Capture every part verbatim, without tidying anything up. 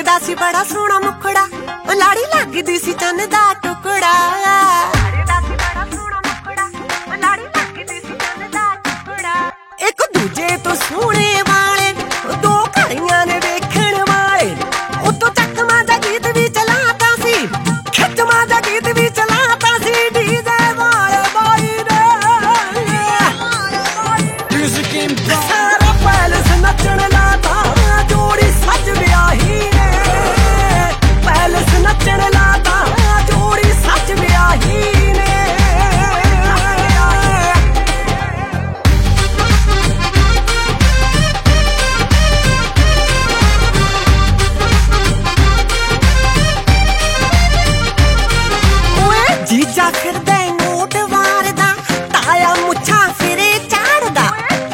ਲੱਗਦਾ ਸੀ ਬੜਾ ਸੋਹਣਾ ਮੁਖੜਾ, ਲਾੜੀ ਲੱਗਦੀ ਸੀ ਚੰਨ ਦਾ ਟੁਕੜਾ। ਇੱਕ ਦੂਜੇ ਤੋਂ ਸੋਹਣੇ ਵਾਲੇ ਦੋ ਘੜੀਆਂ ਨੇ ਵੇਖਣ ਵਾਲੇ, ਉਤੋਂ ਚੱਕਵਾਂ ਦਾ ਗੀਤ ਵੀ ਚਲਾਤਾ ਸੀ, ਖਿੱਚਵਾਂ ਦਾ ਗੀਤ ਵੀ ਚਲਾਤਾ ਸੀ। ਡੀਜੇ ਵਾਲੇ ਬਾਈ ਨੇ ਸਾਰਾ ਪੈਲਸ ਨੱਚਣ ਲਾਤਾ, ਜੋੜੀ ਸੱਜ ਵਿਆਹੀ ਨੇ। ਪੈਲਸ ਨੱਚਣ ਲਾਤਾ, ਜੋੜੀ ਸੱਜ ਵਿਆਹੀ ਨੇ। ਓਏ ਜੀਜਾ ਫਿਰਦਾ ਨੋਟ ਵਾਰਦਾ, ਤਾਇਆ ਮੁੱਛਾਂ ਸਿਰੇ ਚਾੜਦਾ।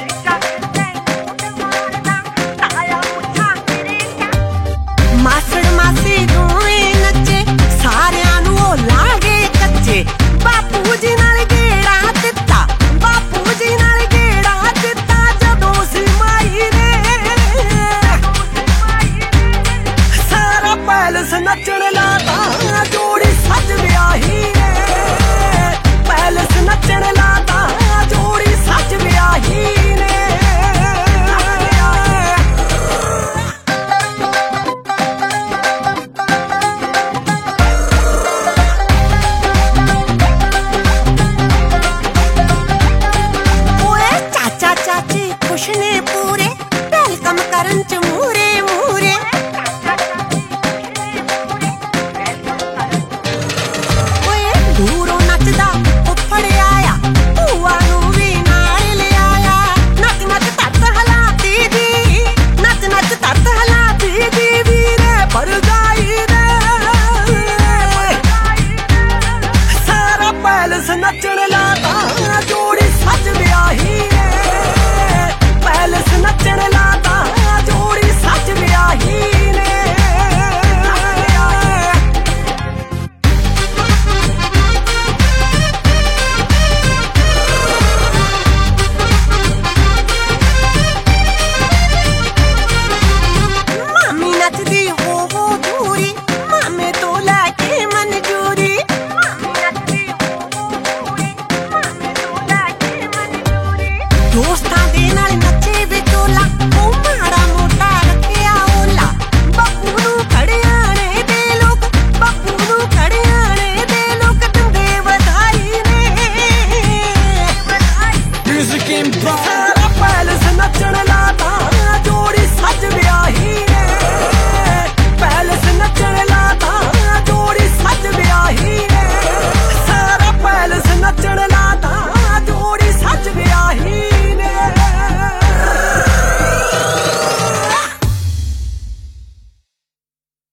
ਮਾਸੜ ਮਾਸੀ ਦੋਵੇਂ ਨੱਚੇ, ਸਾਰਿਆਂ ਨੂੰ ਉਹ ਲਾਗੇ ਕੱਚੇ। ਬਾਪੂ ਜੀ ਨਾਲ ਗੇੜਾ ਦਿੱਤਾ, ਬਾਪੂ ਜੀ ਨਾਲ ਗੇੜਾ ਦਿੱਤਾ ਜਦੋਂ ਸੀ ਮਾਈ ਨੇ। ਸਾਰਾ ਪੈਲਸ ਨੱਚਣ ਲਾਤਾ, ਜੋੜੀ ਸੱਜ ਵਿਆਹੀ ਨੇ। ਪੈਲਸ ਨੱਚਣ ਲਾਤਾ, ਜੋੜੀ ਸੱਜ ਵਿਆਹੀ ਨੇ। ਚਾਚੀ ਖੁਸ਼ ਨੇ ਪੂਰੇ, ਵੈਲਕਮ ਕਰਨ ਚ ਮੂਰੇ ਮੂਰੇ। ਓਏ ਦੂਰੋਂ ਨੱਚਦਾ ਉੱਪੜ ਆਇਆ, ਭੂਆ ਨੂੰ ਵੀ ਨਾਲ ਲਿਆਇਆ। ਨੱਚ ਨੱਚ ਤੱਤ ਹਲਾਤੀ ਦੀ, ਨੱਚ ਨੱਚ ਤੱਤ ਹਲਾਤੀ ਦੀ ਵੀਰੇ ਭਰਜਾਈ ਨੇ। ਸਾਰਾ ਪੈਲਸ ਨੱਚਣ ਲਾਤਾ, ਜੋੜੀ ਸੱਜ ਵਿਆਹੀ ਨੇ। ਪੈਲਸ ਨੱਚਣ ਲਾਤਾ, ਜੋੜੀ ਸੱਜ ਵਿਆਹੀ ਨੇ। ਮਾਮੀ ਨੱਚਦੀ ਹੋ ਹੋ ਦੂਰੀ, ਮਾਮੇ ਤੋਂ ਲੈ ਕੇ ਮਨਜੂਰੀ। ਦੋਸਤਾਂ ਦੇ ਨਾਲ ਨੱਚੇ ਵਿਚੋਲਾ, ਉਹ ਮਾੜਾ ਮੋਟਾ ਰੱਖਿਆ ਓਲਾ। ਬਾਪੂ ਨੂੰ ਖੜਿਆਣੇ ਦੇ ਲੋਕ, ਬਾਪੂ ਨੂੰ ਖੜਿਆਣੇ ਦੇ ਲੋਕ ਦਿੰਦੇ ਵਧਾਈ ਨੇ। ਸਾਰਾ ਪੈਲਸ ਨੱਚਣ ਲਾਤਾ, ਜੋੜੀ ਸੱਜ ਵਿਆਹੀ ਨੇ। ਪੈਲਸ ਨੱਚਣ